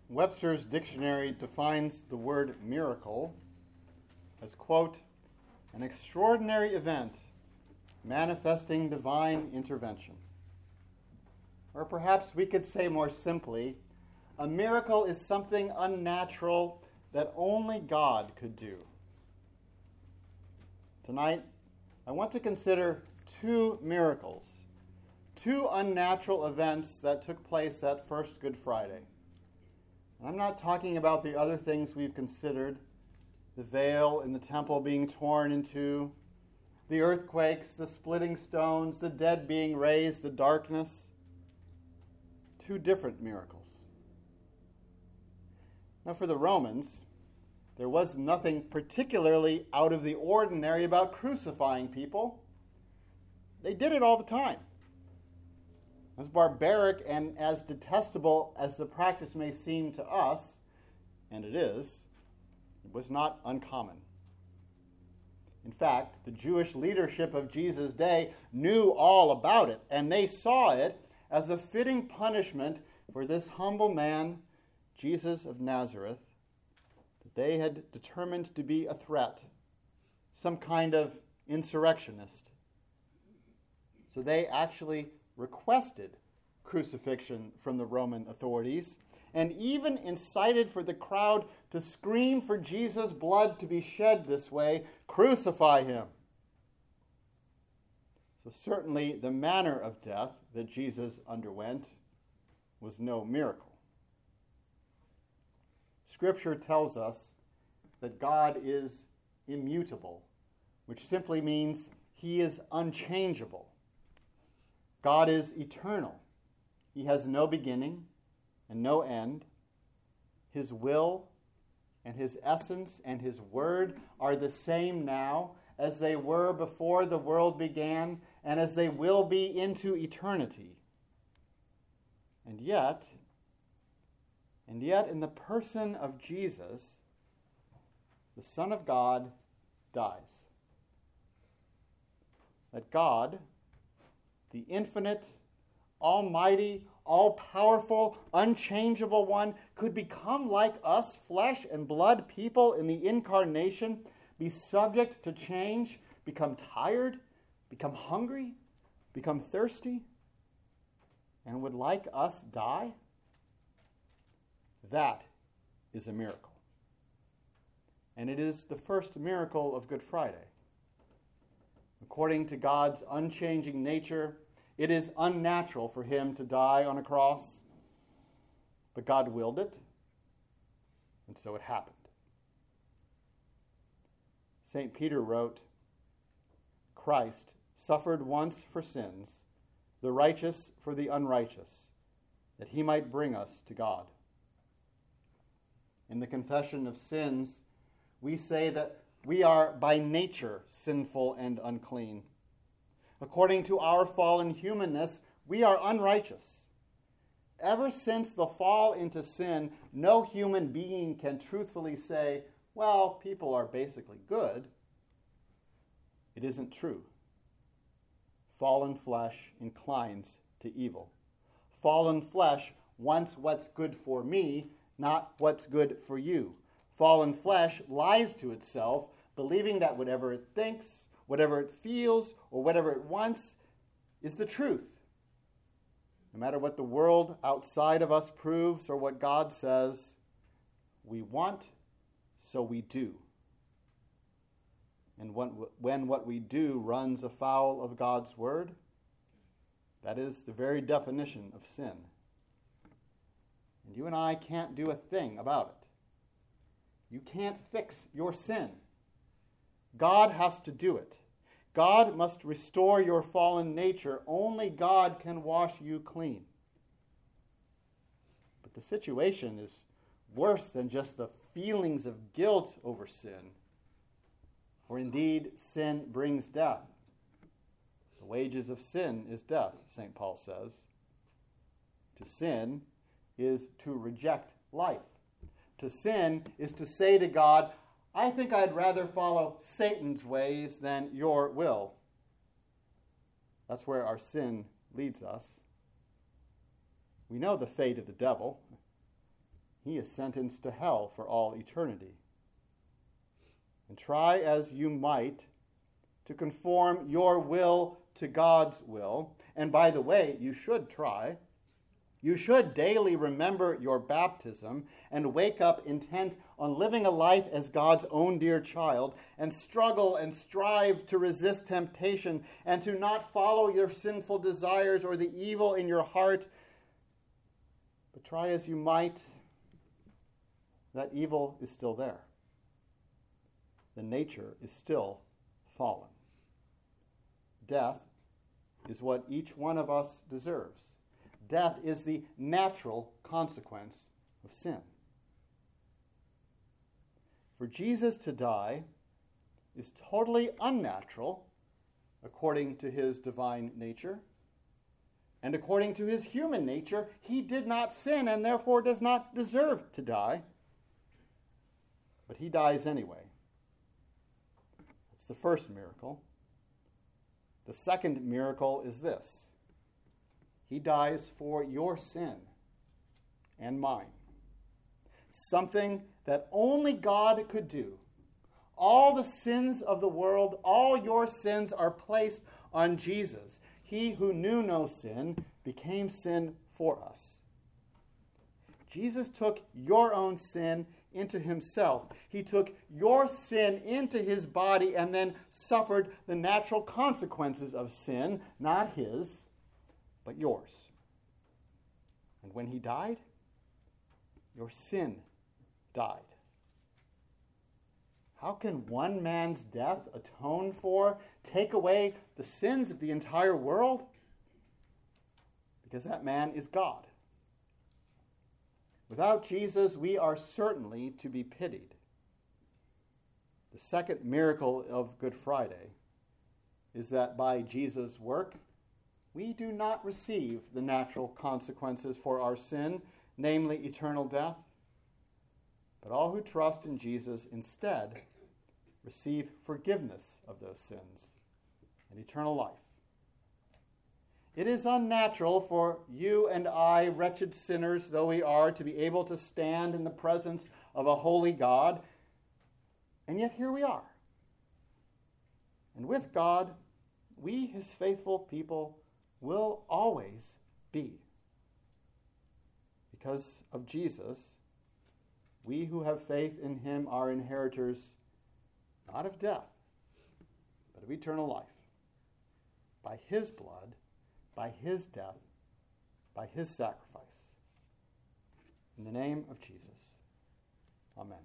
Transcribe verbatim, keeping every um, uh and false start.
Webster's dictionary defines the word miracle as, quote, an extraordinary event manifesting divine intervention. Or perhaps we could say more simply, a miracle is something unnatural that only God could do. Tonight, I want to consider two miracles, two unnatural events that took place that first Good Friday. I'm not talking about the other things we've considered, the veil in the temple being torn in two, the earthquakes, the splitting stones, the dead being raised, the darkness. Two different miracles. Now, for the Romans, there was nothing particularly out of the ordinary about crucifying people. They did it all the time. As barbaric and as detestable as the practice may seem to us, and it is, it was not uncommon. In fact, the Jewish leadership of Jesus' day knew all about it, and they saw it as a fitting punishment for this humble man, Jesus of Nazareth, that they had determined to be a threat, some kind of insurrectionist. So they actually requested crucifixion from the Roman authorities and even incited for the crowd to scream for Jesus' blood to be shed this way, crucify him. So certainly the manner of death that Jesus underwent was no miracle. Scripture tells us that God is immutable, which simply means he is unchangeable. God is eternal. He has no beginning and no end. His will and his essence and his word are the same now as they were before the world began and as they will be into eternity. And yet, and yet in the person of Jesus, the Son of God dies. That God, the infinite, almighty, all-powerful, unchangeable one, could become like us, flesh and blood people in the incarnation, be subject to change, become tired, become hungry, become thirsty, and would like us die? That is a miracle. And it is the first miracle of Good Friday. According to God's unchanging nature, it is unnatural for him to die on a cross, but God willed it, and so it happened. Saint Peter wrote, Christ suffered once for sins, the righteous for the unrighteous, that he might bring us to God. In the confession of sins, we say that we are by nature sinful and unclean. According to our fallen humanness, we are unrighteous. Ever since the fall into sin, no human being can truthfully say, well, people are basically good. It isn't true. Fallen flesh inclines to evil. Fallen flesh wants what's good for me, not what's good for you. Fallen flesh lies to itself, believing that whatever it thinks, whatever it feels, or whatever it wants is the truth. No matter what the world outside of us proves or what God says, we want, so we do. And when, when what we do runs afoul of God's word, that is the very definition of sin. And you and I can't do a thing about it. You can't fix your sin. God has to do it. God must restore your fallen nature. Only God can wash you clean. But the situation is worse than just the feelings of guilt over sin. For indeed, sin brings death. The wages of sin is death, Saint Paul says. To sin is to reject life. To sin is to say to God, I think I'd rather follow Satan's ways than your will. That's where our sin leads us. We know the fate of the devil. he is sentenced to hell for all eternity. And try as you might to conform your will to God's will, and by the way, you should try, you should daily remember your baptism and wake up intent on living a life as God's own dear child, and struggle and strive to resist temptation and to not follow your sinful desires or the evil in your heart. But try as you might, that evil is still there. The nature is still fallen. Death is what each one of us deserves. Death is the natural consequence of sin. For Jesus to die is totally unnatural according to his divine nature. And according to his human nature, he did not sin and therefore does not deserve to die. But he dies anyway. That's the first miracle. The second miracle is this: he dies for your sin and mine. Something that only God could do. All the sins of the world, all your sins are placed on Jesus. He who knew no sin became sin for us. Jesus took your own sin into himself. He took your sin into his body and then suffered the natural consequences of sin, not his, but yours. And when he died, your sin died. How can one man's death atone for, take away the sins of the entire world? Because that man is God. Without Jesus, we are certainly to be pitied. The second miracle of Good Friday is that by Jesus' work, we do not receive the natural consequences for our sin, namely eternal death, but all who trust in Jesus instead receive forgiveness of those sins and eternal life. It is unnatural for you and I, wretched sinners though we are, to be able to stand in the presence of a holy God, and yet here we are. And with God, we, his faithful people, will always be. Because of Jesus, we who have faith in him are inheritors not of death, but of eternal life. By his blood, by his death, by his sacrifice. In the name of Jesus. Amen.